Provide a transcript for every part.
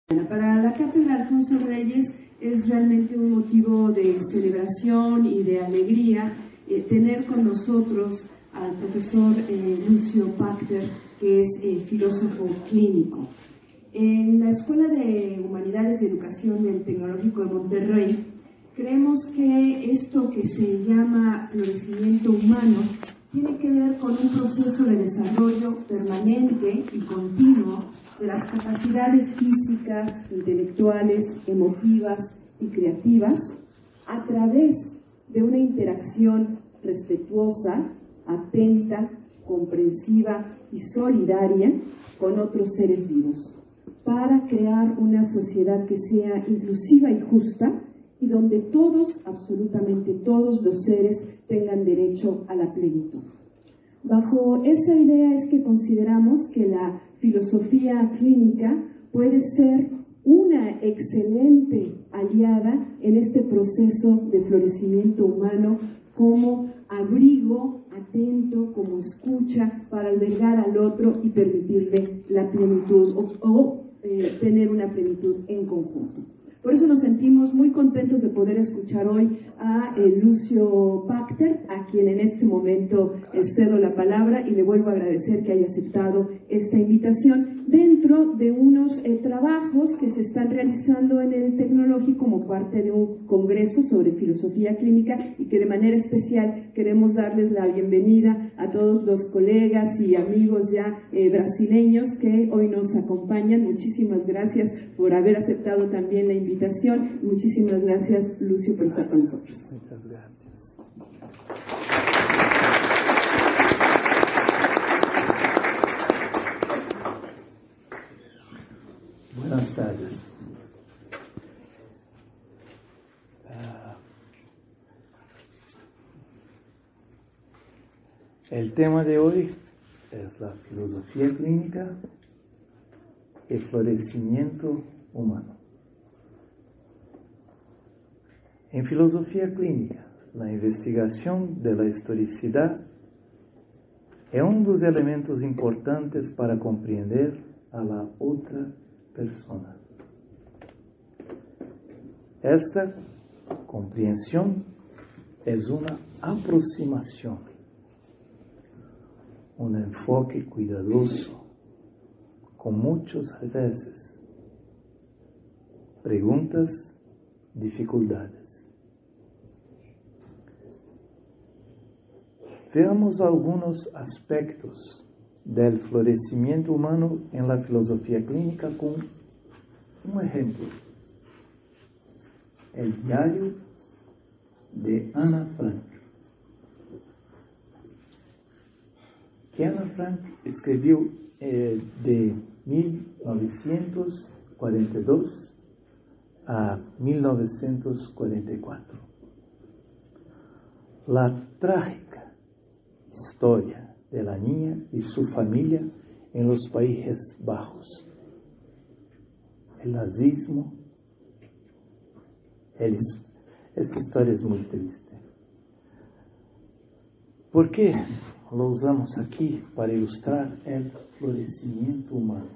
Para la Cátedra Alfonso Reyes es realmente un motivo de celebración y de alegría tener con nosotros al profesor Lucio Pachter, que es filósofo clínico. En la Escuela de Humanidades y Educación del Tecnológico de Monterrey, creemos que esto que se llama florecimiento humano tiene que ver con un proceso de desarrollo permanente y continuo de las capacidades físicas, intelectuales, emotivas y creativas a través de una interacción respetuosa, atenta, comprensiva y solidaria con otros seres vivos, para crear una sociedad que sea inclusiva y justa y donde todos, absolutamente todos los seres tengan derecho a la plenitud. Bajo esa idea es que consideramos que la filosofía clínica puede ser una excelente aliada en este proceso de florecimiento humano como abrigo atento, como escucha para albergar al otro y permitirle la plenitud o tener una plenitud en conjunto. Por eso nos sentimos muy contentos de poder escuchar hoy a Lucio Pachter, a quien en este momento cedo la palabra y le vuelvo a agradecer que haya aceptado esta invitación dentro de unos trabajos que se están realizando en el Tecnológico como parte de un congreso sobre filosofía clínica y que de manera especial queremos darles la bienvenida a todos los colegas y amigos ya brasileños que hoy nos acompañan. Muchísimas gracias por haber aceptado también la invitación. Muchísimas gracias, Lucio, por estar con nosotros. Muchas gracias. Buenas tardes. El tema de hoy es la filosofía clínica y florecimiento humano. En filosofía clínica, la investigación de la historicidad es uno de los elementos importantes para comprender a la otra persona. Esta comprensión es una aproximación, un enfoque cuidadoso, con muchas veces preguntas, dificultades. Veamos algunos aspectos del florecimiento humano en la filosofía clínica con un ejemplo. El diario de Ana Frank. Que Ana Frank escribió de 1942 a 1944. La trágica historia de la niña y su familia en los Países Bajos. El nazismo. Esta historia es muy triste. ¿Por qué lo usamos aquí para ilustrar el florecimiento humano?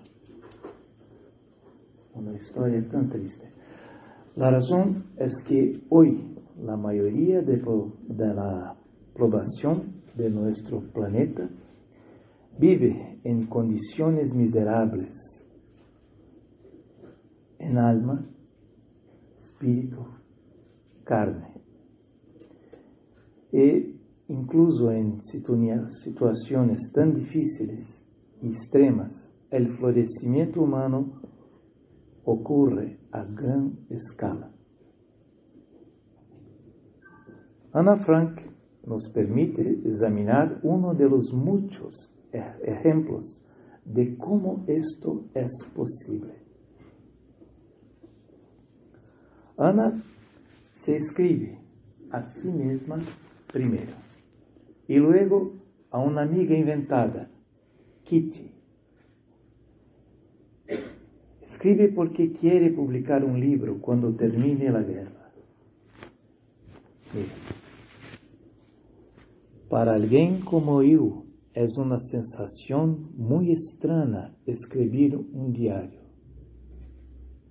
Una historia tan triste. La razón es que hoy la mayoría de la población de nuestro planeta vive en condiciones miserables, en alma, espíritu, carne. E incluso en situaciones tan difíciles y extremas, el florecimiento humano ocurre a gran escala. Ana Frank nos permite examinar uno de los muchos ejemplos de cómo esto es posible. Ana se escribe a sí misma primero y luego a una amiga inventada, Kitty. Escribe porque quiere publicar un libro cuando termine la guerra. Mira. Para alguien como yo, es una sensación muy extraña escribir un diario.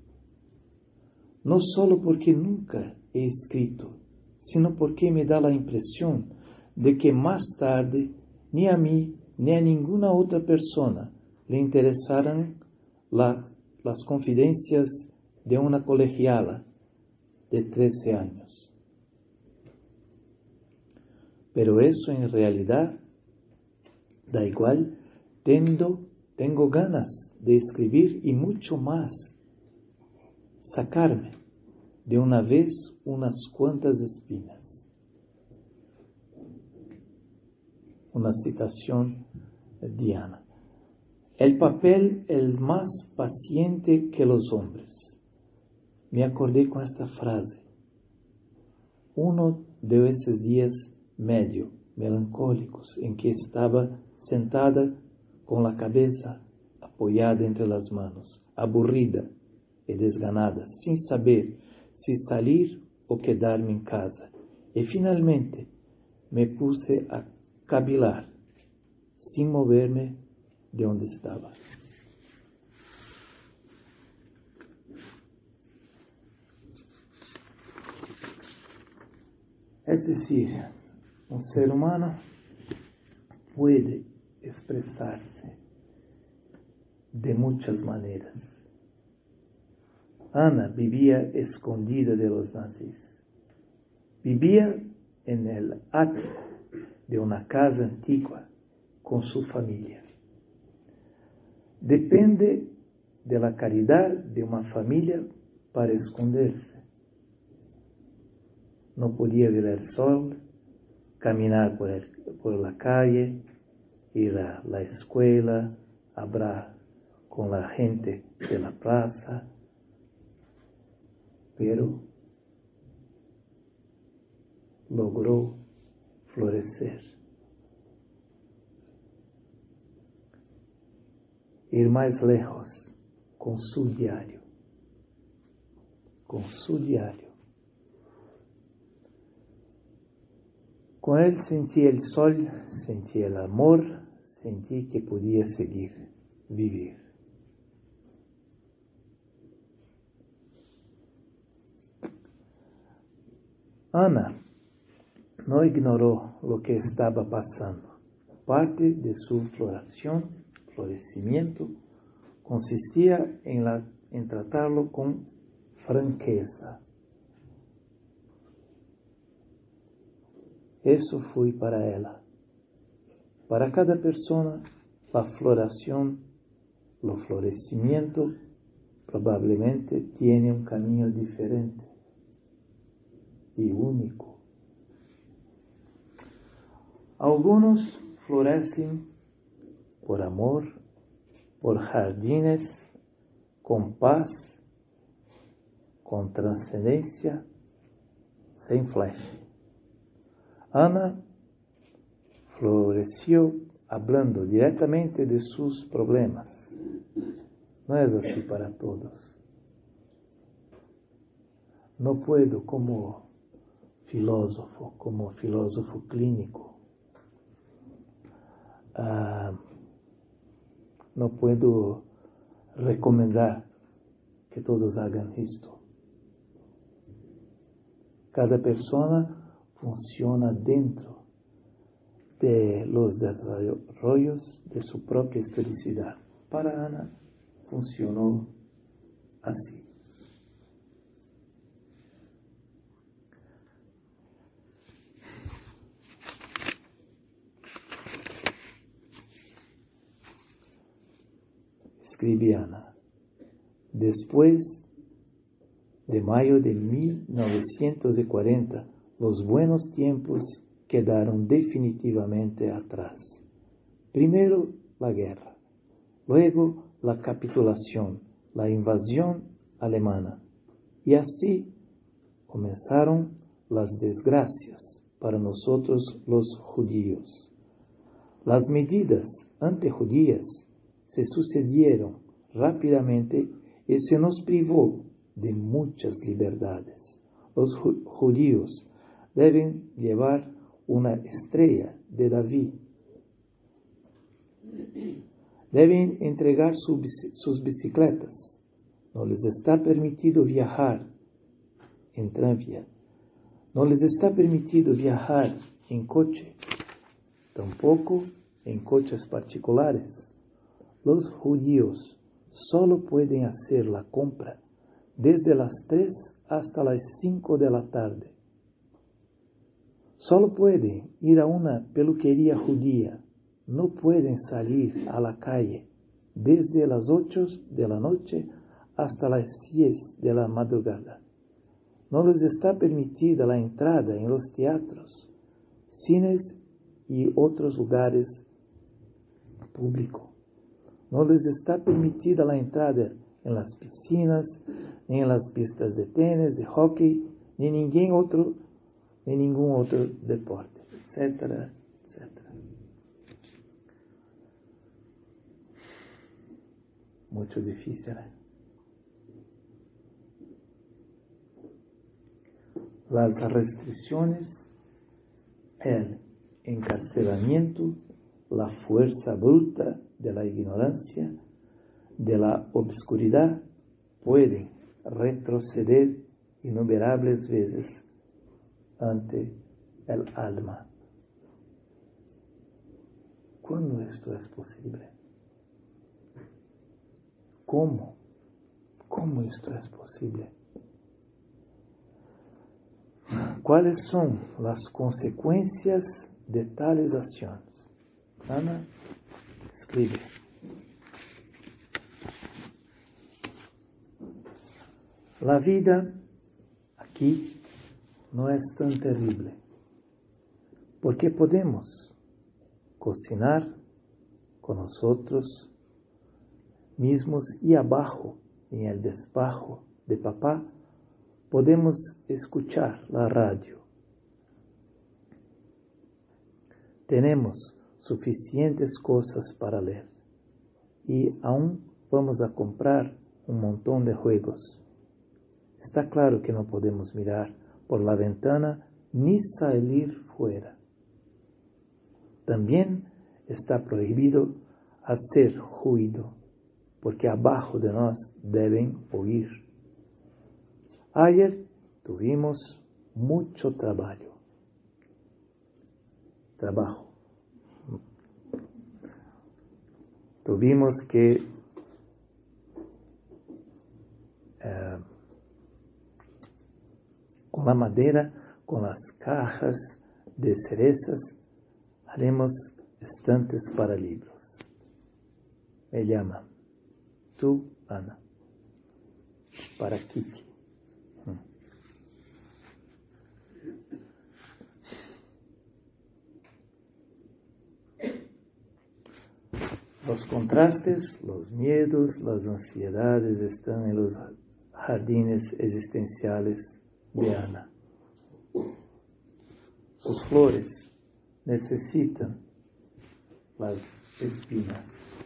no solo porque nunca he escrito, sino porque me da la impresión de que más tarde ni a mí ni a ninguna otra persona le interesarán las confidencias de una colegiala de 13 años. Pero eso en realidad da igual. Tengo ganas de escribir y mucho más. Sacarme de una vez unas cuantas espinas. Una citación de Diana. El papel es más paciente que los hombres. Me acordé con esta frase. Uno de esos días medio melancólicos en que estaba sentada con la cabeza apoyada entre las manos, aburrida y desganada, sin saber si salir o quedarme en casa. Y finalmente me puse a cavilar, sin moverme de donde estaba. Es decir, un ser humano puede expresarse de muchas maneras. Ana vivía escondida de los nazis. Vivía en el ático de una casa antigua con su familia. Depende de la caridad de una familia para esconderse. No podía ver el sol, caminar por la calle, ir a la escuela, hablar con la gente de la plaza, pero logró florecer. Ir más lejos con su diario. Con su diario. Con él sentí el sol, sentí el amor, sentí que podía seguir, vivir. Ana no ignoró lo que estaba pasando. Parte de su florecimiento, consistía en tratarlo con franqueza. Eso fue para ella. Para cada persona, la floración, el florecimiento, probablemente tiene un camino diferente y único. Algunos florecen por amor, por jardines, con paz, con trascendencia, sin flash. Ana floreció hablando directamente de sus problemas. No es así para todos. No puedo como filósofo clínico, no puedo recomendar que todos hagan esto. Cada persona funciona dentro de los desarrollos de su propia historicidad. Para Ana funcionó así. Escribe Ana. Después de mayo de 1940, los buenos tiempos quedaron definitivamente atrás. Primero la guerra, luego la capitulación, la invasión alemana. Y así comenzaron las desgracias para nosotros los judíos. Las medidas antijudías se sucedieron rápidamente y se nos privó de muchas libertades. Los judíos deben llevar una estrella de David. Deben entregar sus bicicletas. No les está permitido viajar en tranvía. No les está permitido viajar en coche, tampoco en coches particulares. Los judíos solo pueden hacer la compra desde las 3 hasta las 5 de la tarde. Solo pueden ir a una peluquería judía. No pueden salir a la calle desde las 8 de la noche hasta las 10 de la madrugada. No les está permitida la entrada en los teatros, cines y otros lugares públicos. No les está permitida la entrada en las piscinas, ni en las pistas de tenis, de hockey, ni ningún otro deporte, etcétera, etcétera. Mucho difícil, ¿eh? Las restricciones, el encarcelamiento, la fuerza bruta de la ignorancia, de la obscuridad, pueden retroceder innumerables veces ante el alma. ¿Cuándo esto es posible? ¿Cómo? ¿Cómo esto es posible? ¿Cuáles son las consecuencias de tales acciones? Ana, escribe. La vida aquí no es tan terrible, porque podemos cocinar con nosotros mismos y abajo, en el despacho de papá, podemos escuchar la radio. Tenemos suficientes cosas para leer y aún vamos a comprar un montón de juegos. Está claro que no podemos mirar por la ventana ni salir fuera. También está prohibido hacer ruido, porque abajo de nos deben oír. Ayer tuvimos mucho trabajo. Tuvimos que con la madera, con las cajas de cerezas, haremos estantes para libros. Me llama, tú, Ana, para Kitty. Los contrastes, los miedos, las ansiedades están en los jardines existenciales de Ana. Sus flores necesitan las espinas.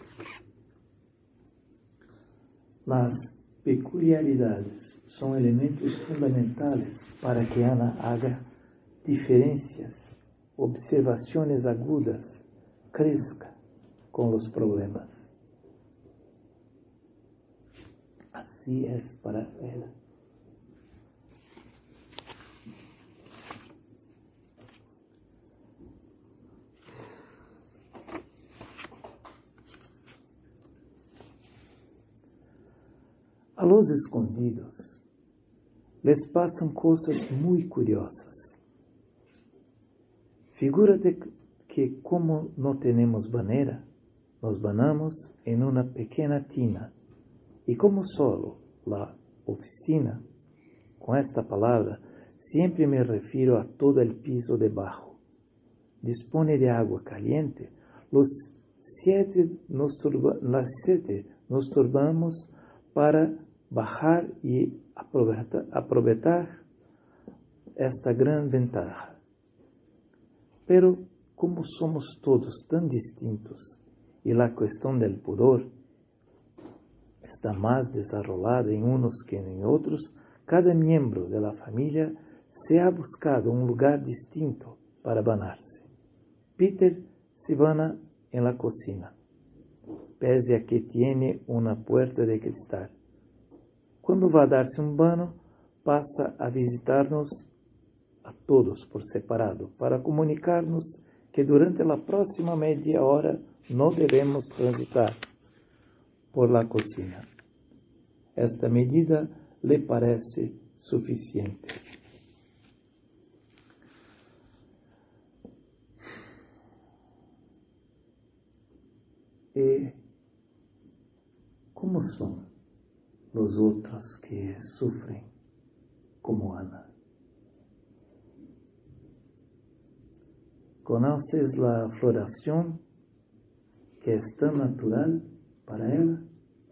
Las peculiaridades son elementos fundamentales para que Ana haga diferencias, observaciones agudas, crezca con los problemas. Así es para ella. A los escondidos les pasan cosas muy curiosas. Figúrate que como no tenemos banera, nos banamos en una pequeña tina, y como solo la oficina, con esta palabra siempre me refiero a todo el piso debajo, dispone de agua caliente, las 7 nos turbamos para bajar y aprovechar esta gran ventaja. Pero como somos todos tan distintos y la cuestión del pudor está más desarrollada en unos que en otros, cada miembro de la familia se ha buscado un lugar distinto para banarse. Peter se bana en la cocina, pese a que tiene una puerta de cristal. Cuando va a darse un bano, pasa a visitarnos a todos por separado para comunicarnos que durante la próxima media hora no debemos transitar por la cocina. Esta medida le parece suficiente. ¿Cómo son los otros que sufren como Ana? ¿Conoces la floración que es tan natural para ella?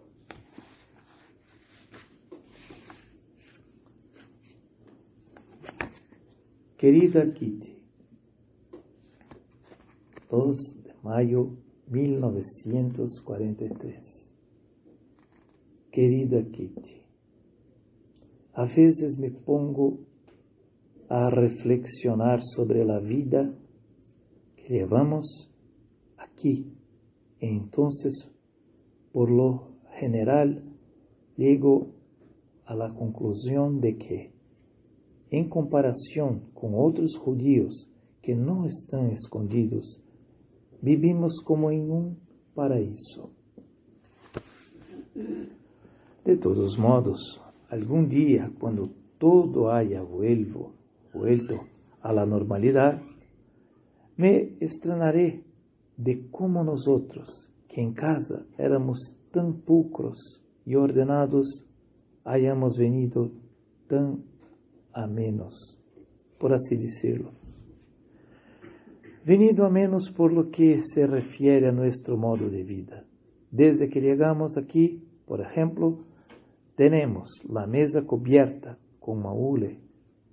Querida Kitty, 2 de mayo 1943. Querida Kitty, a veces me pongo a reflexionar sobre la vida que llevamos aquí. Y entonces, por lo general, llego a la conclusión de que, en comparación con otros judíos que no están escondidos, vivimos como en un paraíso. De todos modos, algún día, cuando todo haya vuelto a la normalidad, me extrañaré de cómo nosotros, que en casa éramos tan pulcros y ordenados, hayamos venido tan a menos, por así decirlo. Venido a menos por lo que se refiere a nuestro modo de vida. Desde que llegamos aquí, por ejemplo, tenemos la mesa cubierta con hule,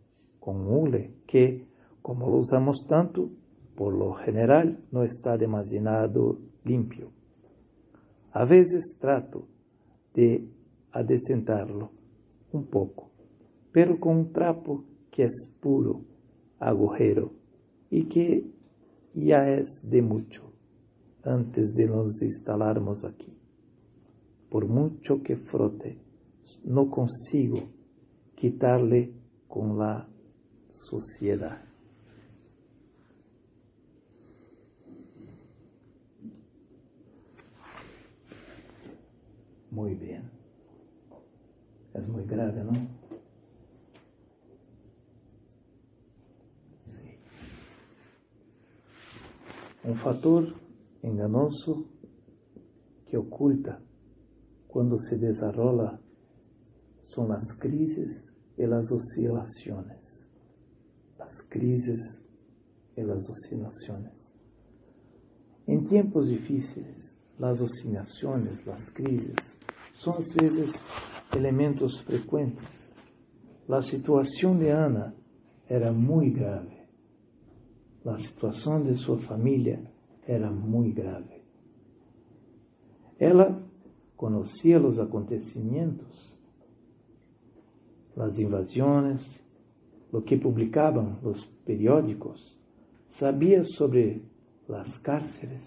que, como lo usamos tanto, por lo general no está demasiado limpio. A veces trato de adecentarlo un poco, pero con un trapo que es puro agujero y que ya es de mucho antes de nos instalarmos aquí. Por mucho que frote, no consigo quitarle con la suciedad. Muy bien. Es muy grave, ¿no? Sí. Un factor enganoso que oculta cuando se desarrolla son las crisis y las oscilaciones. Las crisis y las oscilaciones. En tiempos difíciles, las oscilaciones, las crisis, son a veces elementos frecuentes. La situación de Ana era muy grave. La situación de su familia era muy grave. Ella conocía los acontecimientos, las invasiones, lo que publicaban los periódicos, sabía sobre las cárceles,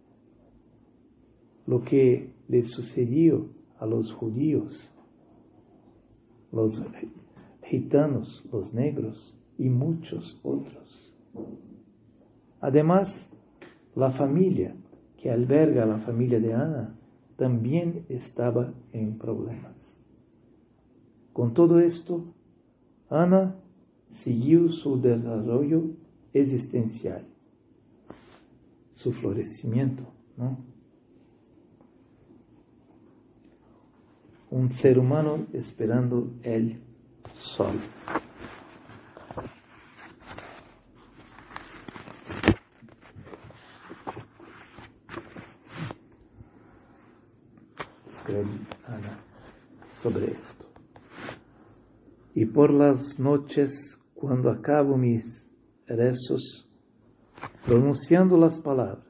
lo que le sucedió a los judíos, los gitanos, los negros y muchos otros. Además, la familia que alberga a la familia de Ana también estaba en problemas. Con todo esto, Ana siguió su desarrollo existencial, su florecimiento, ¿no? Un ser humano esperando el sol. Escribe Ana sobre esto. Y por las noches, cuando acabo mis rezos, pronunciando las palabras,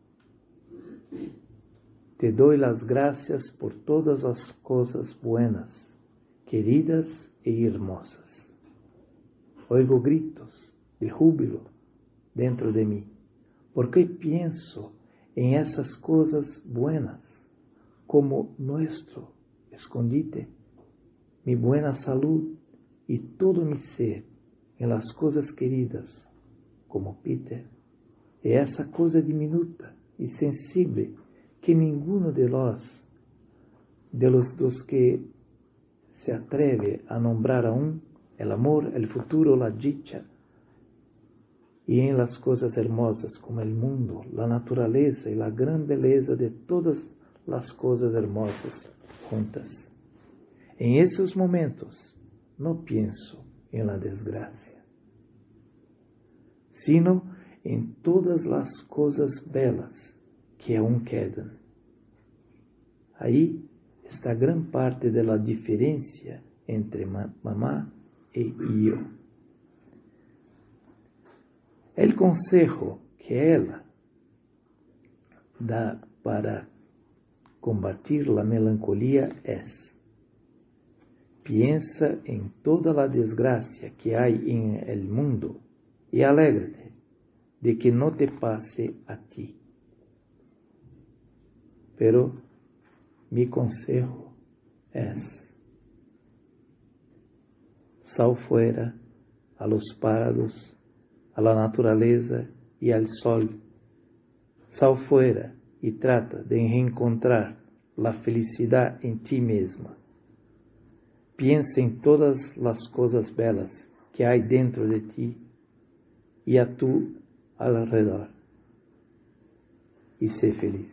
te doy las gracias por todas las cosas buenas, queridas e hermosas. Oigo gritos de júbilo dentro de mí, porque pienso en esas cosas buenas, como nuestro escondite, mi buena salud y todo mi ser en las cosas queridas, como Peter, es esa cosa diminuta y sensible que ninguno de los dos que se atreve a nombrar aún el amor, el futuro, la dicha, y en las cosas hermosas como el mundo, la naturaleza y la gran belleza de todas las cosas hermosas juntas. En esos momentos no pienso en la desgracia, sino en todas las cosas belas que aún quedan. Ahí está gran parte de la diferencia entre mamá y yo. El consejo que ella da para combatir la melancolía es: piensa en toda la desgracia que hay en el mundo y alégrate de que no te pase a ti. Pero mi consejo es: sal fuera a los prados, a la naturaleza y al sol. Sal fuera y trata de reencontrar la felicidad en ti misma. Piensa en todas las cosas belas que hay dentro de ti y a tu alrededor y sé feliz.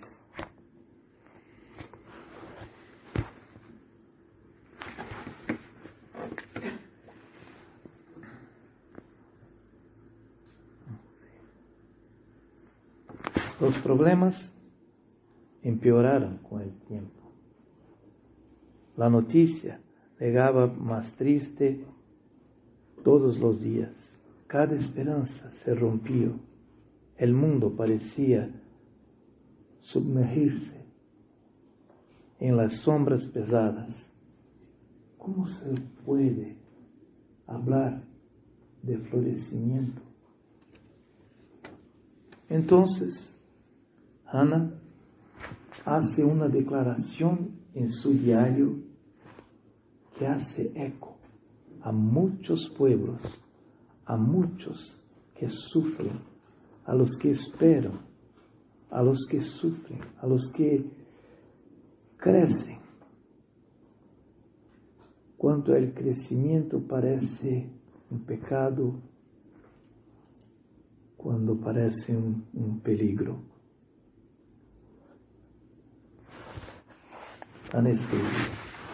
Los problemas empeoraron con el tiempo. La noticia llegaba más triste todos los días. Cada esperanza se rompió. El mundo parecía sumergirse en las sombras pesadas. ¿Cómo se puede hablar de florecimiento? Entonces, Ana hace una declaración en su diario que hace eco a muchos pueblos, a muchos que sufren, a los que esperan, a los que sufren, a los que crecen. Cuando el crecimiento parece un pecado, cuando parece un peligro. Anestesia.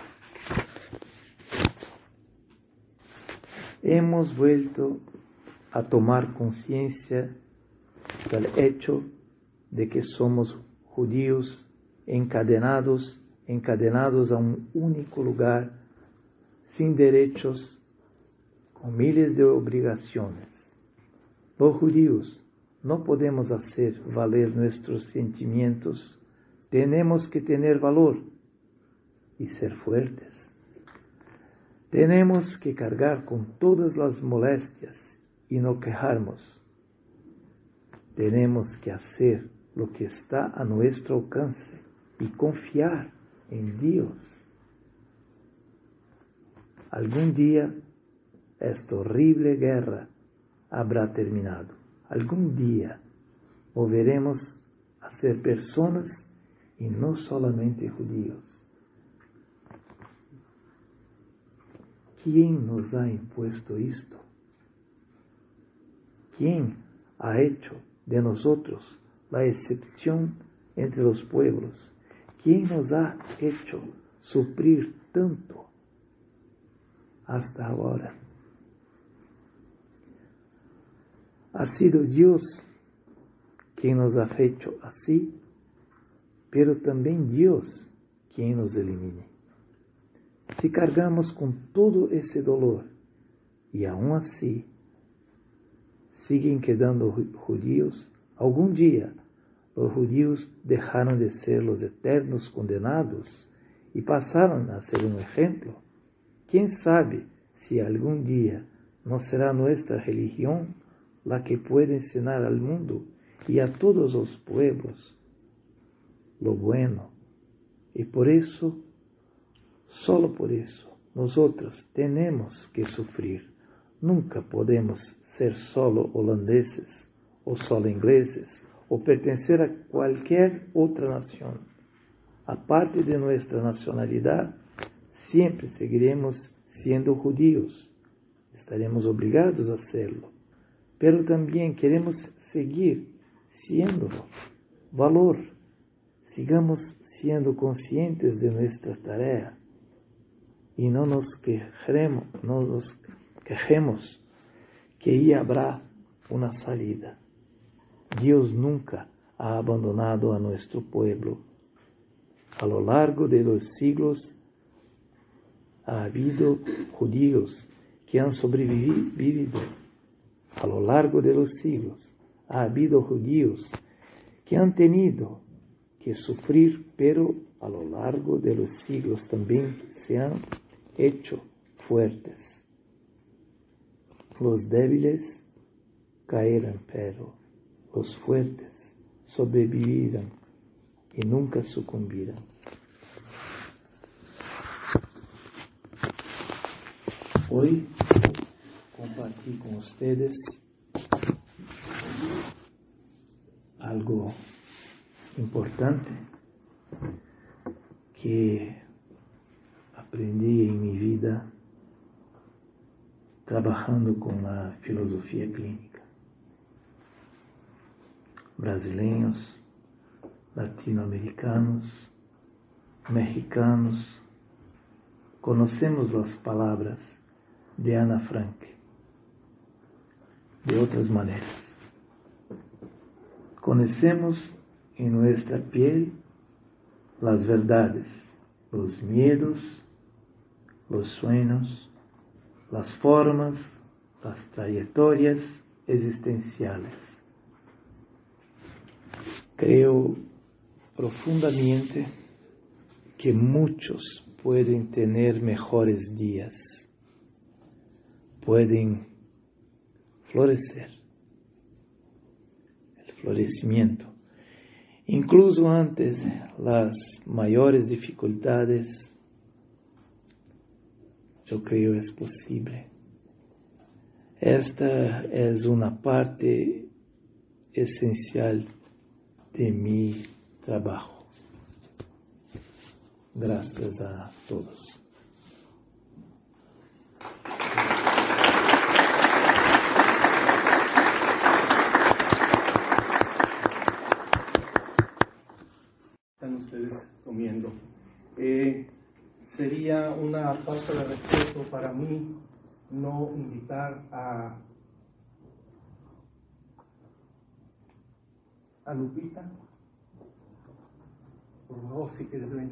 Hemos vuelto a tomar conciencia del hecho de que somos judíos encadenados a un único lugar, sin derechos, con miles de obligaciones. Los judíos no podemos hacer valer nuestros sentimientos, tenemos que tener valor y ser fuertes. Tenemos que cargar con todas las molestias y no quejarnos. Tenemos que hacer lo que está a nuestro alcance y confiar en Dios. Algún día esta horrible guerra habrá terminado. Algún día volveremos a ser personas y no solamente judíos. ¿Quién nos ha impuesto esto? ¿Quién ha hecho de nosotros la excepción entre los pueblos? ¿Quién nos ha hecho sufrir tanto hasta ahora? Ha sido Dios quien nos ha hecho así, pero también Dios quien nos elimine. Si cargamos con todo ese dolor y aún así siguen quedando judíos, algún día los judíos dejaron de ser los eternos condenados y pasaron a ser un ejemplo. ¿Quién sabe si algún día no será nuestra religión la que puede enseñar al mundo y a todos los pueblos lo bueno? Y por eso, solo por eso, nosotros tenemos que sufrir. Nunca podemos ser solo holandeses o solo ingleses o pertenecer a cualquier otra nación. Aparte de nuestra nacionalidad, siempre seguiremos siendo judíos. Estaremos obligados a hacerlo. Pero también queremos seguir siéndolo. Valor. Sigamos siendo conscientes de nuestra tarea. Y no nos quejemos que ahí habrá una salida. Dios nunca ha abandonado a nuestro pueblo. A lo largo de los siglos ha habido judíos que han sobrevivido. A lo largo de los siglos ha habido judíos que han tenido que sufrir, pero a lo largo de los siglos también se han hecho fuertes. Los débiles caerán, pero los fuertes sobrevivirán y nunca sucumbirán. Hoy compartí con ustedes algo importante que aprendí en mi vida trabajando con la filosofía clínica. Brasileños, latinoamericanos, mexicanos, conocemos las palabras de Ana Frank de otras maneras. Conocemos en nuestra piel las verdades, los miedos, los sueños, las formas, las trayectorias existenciales. Creo profundamente que muchos pueden tener mejores días, pueden florecer, el florecimiento. Incluso antes las mayores dificultades, yo creo es posible. Esta es una parte esencial de mi trabajo. Gracias a todos. Están ustedes comiendo. Sería una falta de respeto para mí no invitar a Lupita. Por favor, si quieres venir.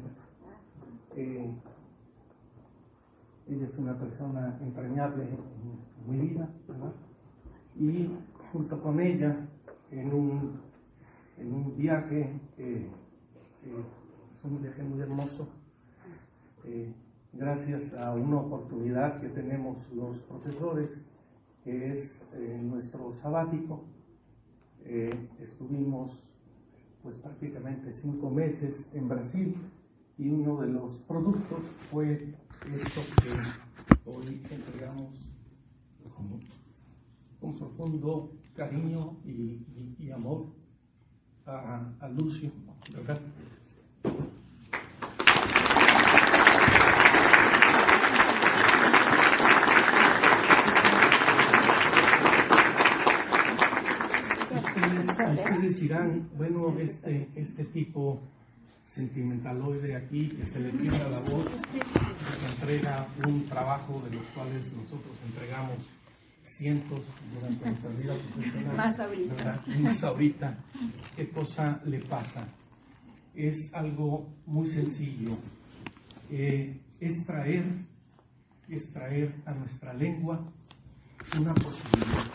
Ella es una persona entrañable en mi vida, ¿verdad? Y junto con ella, en un viaje, es un viaje muy hermoso, gracias a una oportunidad que tenemos los profesores, que es nuestro sabático. Estuvimos pues prácticamente 5 meses en Brasil y uno de los productos fue esto que hoy entregamos con profundo cariño y amor a Lucio, ¿verdad? Ustedes dirán, bueno, este tipo sentimentaloide aquí que se le tira la voz, que entrega un trabajo de los cuales nosotros entregamos cientos durante nuestra vida profesional. Más ahorita. ¿Qué cosa le pasa? Es algo muy sencillo. Es traer a nuestra lengua una posibilidad.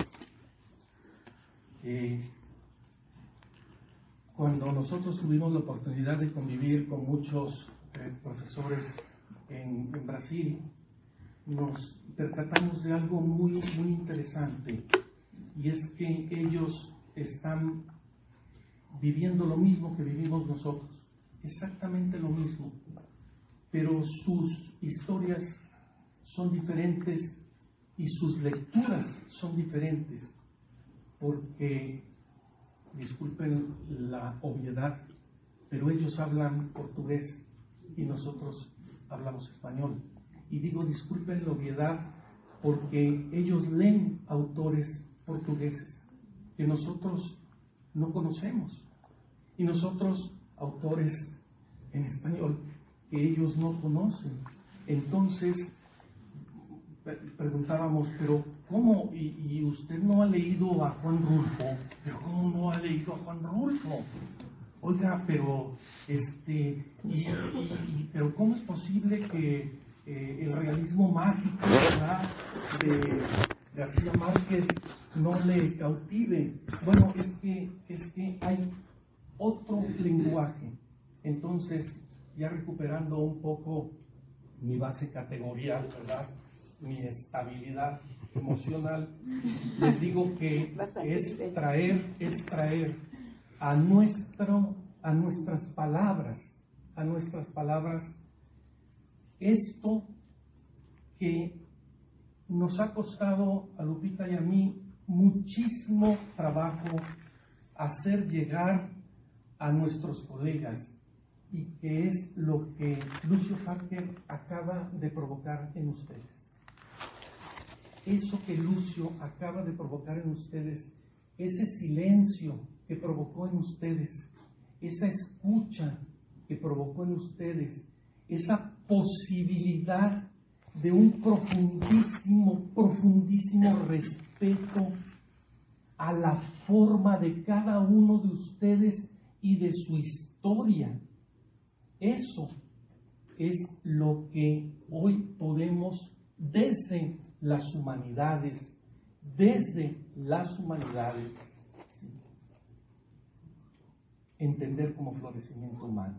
Cuando nosotros tuvimos la oportunidad de convivir con muchos profesores en Brasil, nos percatamos de algo muy, muy interesante, y es que ellos están viviendo lo mismo que vivimos nosotros, exactamente lo mismo, pero sus historias son diferentes y sus lecturas son diferentes, porque, disculpen la obviedad, pero ellos hablan portugués y nosotros hablamos español. Y digo disculpen la obviedad porque ellos leen autores portugueses que nosotros no conocemos, y nosotros autores en español que ellos no conocen. Entonces preguntábamos, pero ¿cómo? ¿Y usted no ha leído a Juan Rulfo? ¿Pero cómo no ha leído a Juan Rulfo? Oiga, pero pero ¿cómo es posible que el realismo mágico, ¿verdad?, de García Márquez no le cautive? Bueno, es que hay otro lenguaje. Entonces, ya recuperando un poco mi base categorial, ¿verdad?, mi estabilidad emocional, les digo que es traer a nuestras palabras esto que nos ha costado a Lupita y a mí muchísimo trabajo hacer llegar a nuestros colegas, y que es lo que Lucio Pacter acaba de provocar en ustedes. Eso que Lucio acaba de provocar en ustedes, ese silencio que provocó en ustedes, esa escucha que provocó en ustedes, esa posibilidad de un profundísimo respeto a la forma de cada uno de ustedes y de su historia. Eso es lo que hoy podemos, desde las humanidades, entender como florecimiento humano.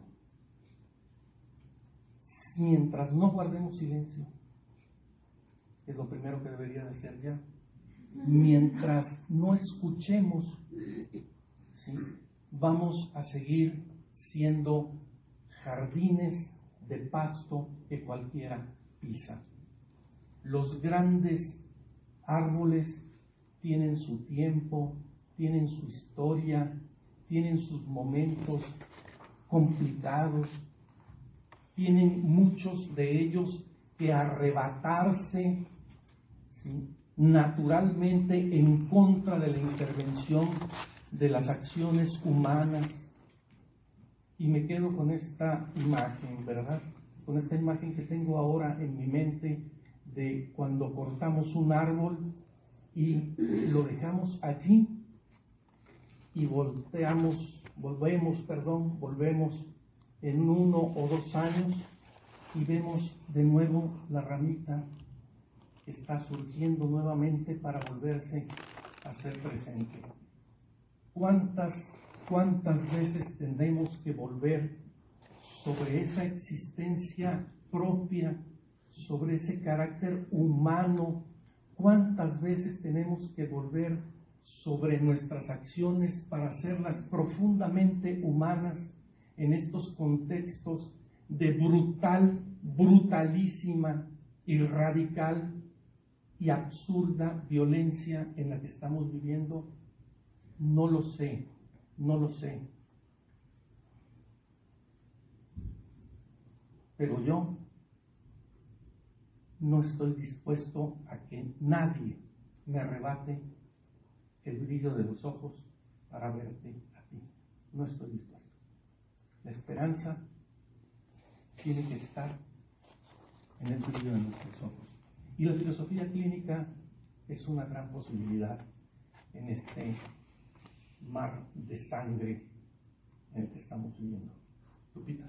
Mientras no guardemos silencio, es lo primero que debería de ser ya. Mientras no escuchemos, ¿sí?, vamos a seguir siendo jardines de pasto que cualquiera pisa. Los grandes árboles tienen su tiempo, tienen su historia, tienen sus momentos complicados, tienen muchos de ellos que arrebatarse, ¿sí?, naturalmente en contra de la intervención de las acciones humanas. Y me quedo con esta imagen, ¿verdad? Con esta imagen que tengo ahora en mi mente de cuando cortamos un árbol y lo dejamos allí y volvemos en 1 o 2 años y vemos de nuevo la ramita que está surgiendo nuevamente para volverse a ser presente. ¿Cuántas veces tendremos que volver sobre esa existencia propia, sobre ese carácter humano? ¿Cuántas veces tenemos que volver sobre nuestras acciones para hacerlas profundamente humanas en estos contextos de brutalísima y radical y absurda violencia en la que estamos viviendo? No lo sé. Pero yo no estoy dispuesto a que nadie me arrebate el brillo de los ojos para verte a ti. No estoy dispuesto. La esperanza tiene que estar en el brillo de nuestros ojos. Y la filosofía clínica es una gran posibilidad en este mar de sangre en el que estamos viviendo. Lupita.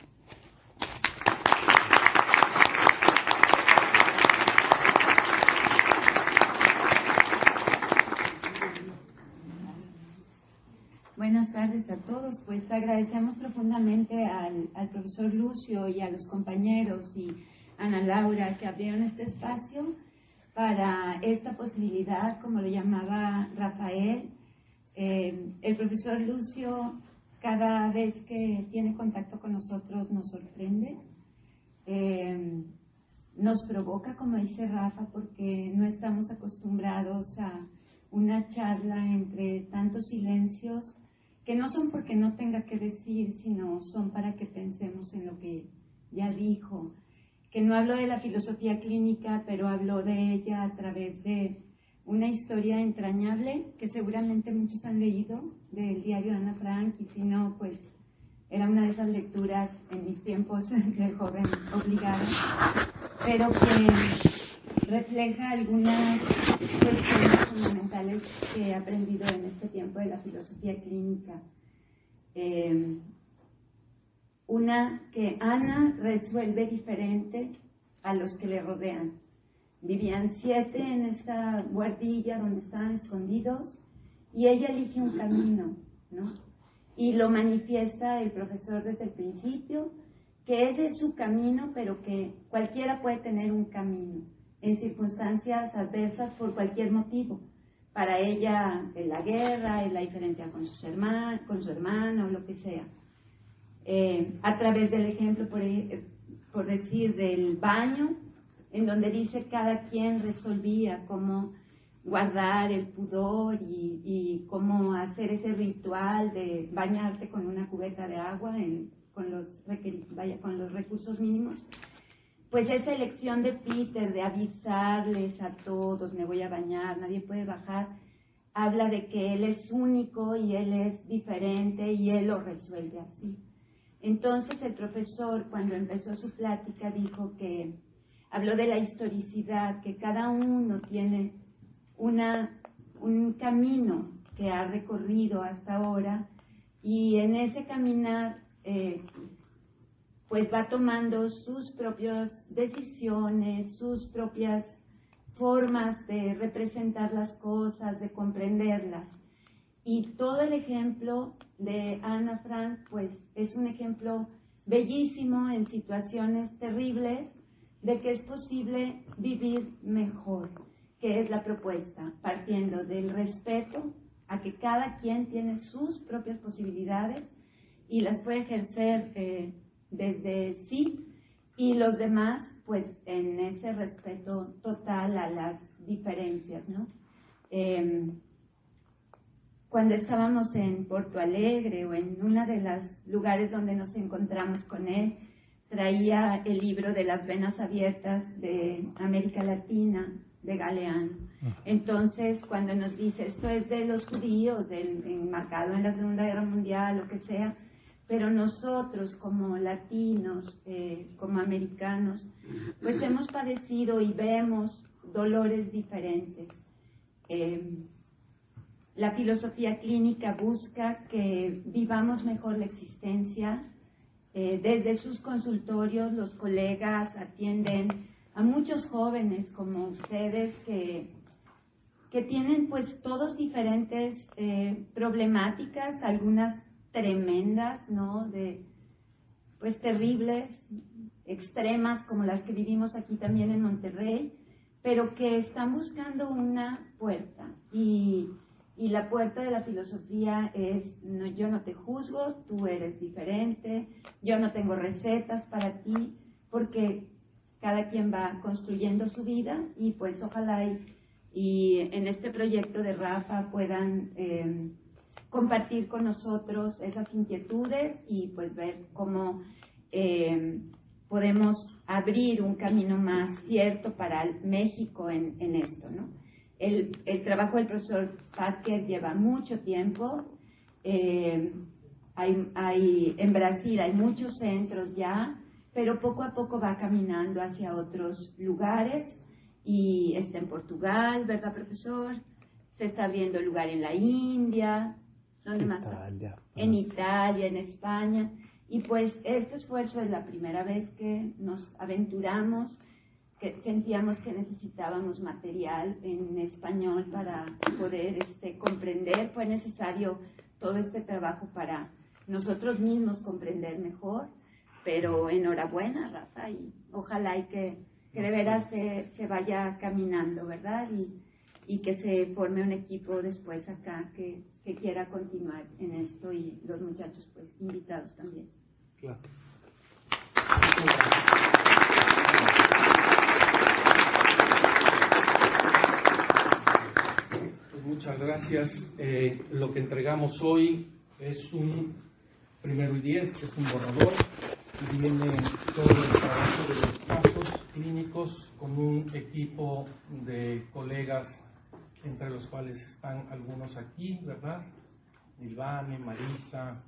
Buenas tardes a todos. Pues agradecemos profundamente al profesor Lucio y a los compañeros y Ana Laura que abrieron este espacio para esta posibilidad, como lo llamaba Rafael. El profesor Lucio, cada vez que tiene contacto con nosotros, nos sorprende. nos provoca, como dice Rafa, porque no estamos acostumbrados a una charla entre tantos silencios que no son porque no tenga que decir, sino son para que pensemos en lo que ya dijo, que no habló de la filosofía clínica, pero habló de ella a través de una historia entrañable que seguramente muchos han leído del diario de Ana Frank, y si no, pues era una de esas lecturas en mis tiempos de joven obligada, pero que refleja algunas cuestiones fundamentales que he aprendido en este tiempo de la filosofía clínica. Una, que Ana resuelve diferente a los que le rodean. Vivían 7 en esa guardilla donde estaban escondidos y ella elige un camino, ¿no? Y lo manifiesta el profesor desde el principio, que ese es su camino, pero que cualquiera puede tener un camino en circunstancias adversas por cualquier motivo. Para ella, la guerra, la diferencia con su hermano, lo que sea. A través del ejemplo, por decir, del baño, en donde dice cada quien resolvía cómo guardar el pudor y cómo hacer ese ritual de bañarte con una cubeta de agua con los recursos mínimos. Pues esa elección de Peter de avisarles a todos, me voy a bañar, nadie puede bajar, habla de que él es único y él es diferente y él lo resuelve así. Entonces el profesor, cuando empezó su plática, dijo que habló de la historicidad, que cada uno tiene un camino que ha recorrido hasta ahora, y en ese caminar pues va tomando sus propias decisiones, sus propias formas de representar las cosas, de comprenderlas. Y todo el ejemplo de Ana Frank pues es un ejemplo bellísimo en situaciones terribles de que es posible vivir mejor, que es la propuesta, partiendo del respeto a que cada quien tiene sus propias posibilidades y las puede ejercer desde sí, y los demás pues en ese respeto total a las diferencias, ¿no? Cuando estábamos en Porto Alegre o en uno de los lugares donde nos encontramos con él, traía el libro de las venas abiertas de América Latina, de Galeano. Entonces, cuando nos dice, esto es de los judíos, enmarcado en la Segunda Guerra Mundial, lo que sea, pero nosotros como latinos, como americanos, pues hemos padecido y vemos dolores diferentes. La filosofía clínica busca que vivamos mejor la existencia. Desde sus consultorios los colegas atienden a muchos jóvenes como ustedes que tienen pues todos diferentes problemáticas, algunas tremendas, ¿no? Pues terribles, extremas como las que vivimos aquí también en Monterrey, pero que están buscando una puerta, y la puerta de la filosofía es, no, yo no te juzgo, tú eres diferente, yo no tengo recetas para ti, porque cada quien va construyendo su vida, y pues ojalá y en este proyecto de Rafa puedan compartir con nosotros esas inquietudes y pues ver cómo podemos abrir un camino más cierto para México en esto, ¿no? El trabajo del profesor Parker lleva mucho tiempo. En Brasil hay muchos centros ya, pero poco a poco va caminando hacia otros lugares, y está en Portugal, ¿verdad, profesor? Se está abriendo lugar en la India, ¿dónde más? En Italia, en España. Y pues este esfuerzo es la primera vez que nos aventuramos, que sentíamos que necesitábamos material en español para poder comprender. Fue necesario todo este trabajo para nosotros mismos comprender mejor, pero enhorabuena, Rafa, y ojalá y que de veras se vaya caminando, ¿verdad? Y que se forme un equipo después acá que quiera continuar en esto, y los muchachos pues invitados también. Claro. gracias. Lo que entregamos hoy es un 1+10, es un borrador. Viene todo el trabajo de los casos clínicos con un equipo de colegas, entre los cuales están algunos aquí, ¿verdad? Ilvane, Marisa,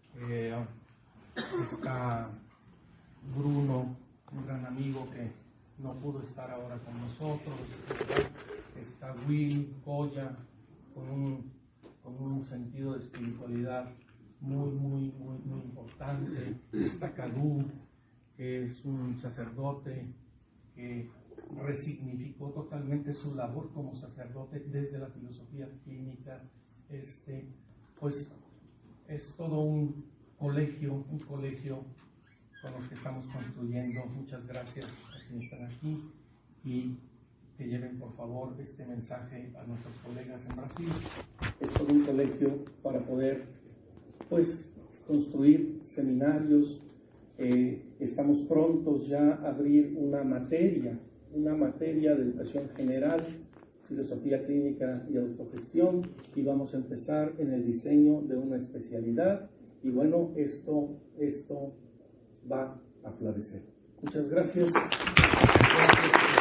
está Bruno, un gran amigo que no pudo estar ahora con nosotros, ¿verdad? Está Will, Koya, con un sentido de espiritualidad muy importante. Está Kadú, que es un sacerdote que resignificó totalmente su labor como sacerdote desde la filosofía clínica. Pues es todo un colegio con los que estamos construyendo. Muchas gracias a quienes están aquí y que lleven por favor este mensaje a nuestros colegas en Brasil. Es todo un colegio para poder pues construir seminarios. Estamos prontos ya a abrir una materia de educación general, filosofía clínica y autogestión, y vamos a empezar en el diseño de una especialidad, y bueno, esto va a florecer. Muchas gracias.